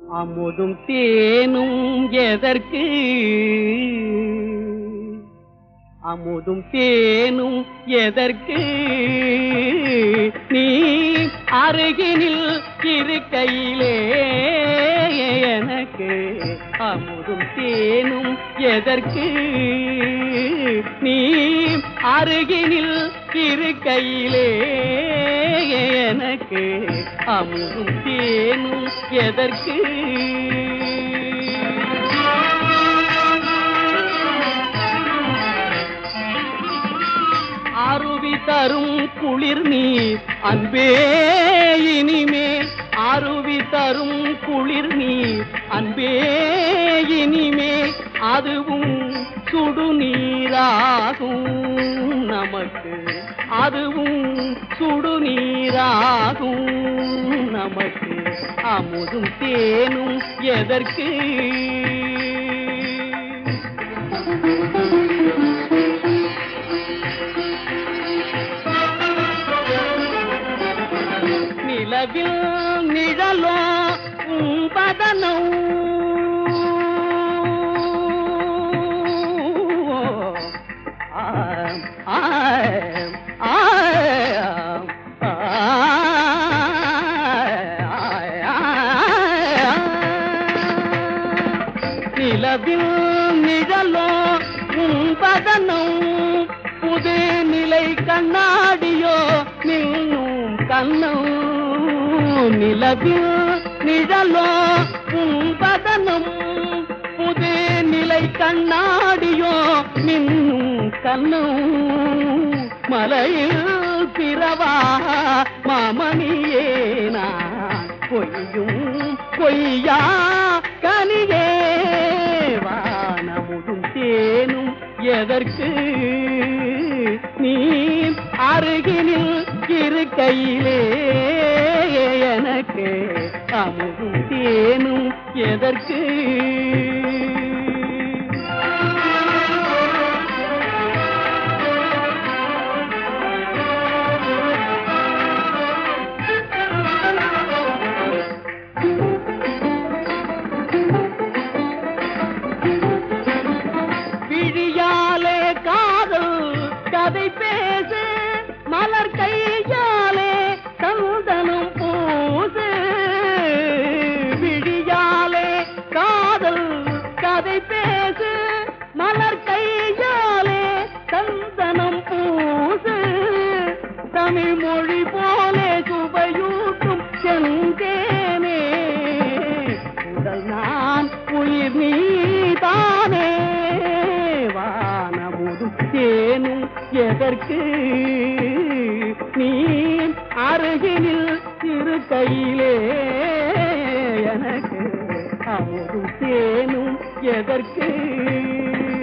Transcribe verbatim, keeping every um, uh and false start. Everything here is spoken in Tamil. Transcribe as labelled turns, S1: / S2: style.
S1: அமுதும் தேனும் எதற்கு அமுதும் தேனும் எதற்கு நீ அருகினில் இருக்கையிலே எனக்கு அமுதும் தேனும் எதற்கு நீ அருகினில் இருக்கையிலே எனக்கு அமுதும் தேனும் எதற்கு அருவி தரும் குளிர் நீர் அன்பே இனிமேல் அருவி தரும் குளிர் நீர் அன்பே இனிமேல் அதுவும் சுடுநீராகும் நமக்கு அதுவும் சுடுநீராகும் நமக்கு அமுதும் தேனும் எதற்கு நிலவில் நிழலோ பதனம் நிலவில் நிழலோ பதனம் புது நிலை கண்ணாடியோ நின்னும் கண்ணும் நிலவில் நிழலோ பதனம் புது நிலை கண்ணாடியோ நின்னும் கண்ணும் மலையில் பிறவா மாமணியே நான் பொய்யும் பொய்யா கனியே வானமுதும் தேனும் எதற்கு நீ அருகினில் இருக்கையிலே எனக்கு அமுதும் தேனும் எதற்கு விழியாலே காதல் கதை பேசு மலர் கையாலே சந்தனம் பூசு விழியாலே காதல் கதை பேசு மலர் கையாலே சந்தனம் பூசு தமிழ் மொழி போலே சுவையூட்டும் செந்தேனே உடல் நான் உயிர் நீதானே வானமுதும் தேனும் எதற்கு நீ அருகினில் இருக்கையிலே எனக்கு அமுதும் தேனும் எதற்கு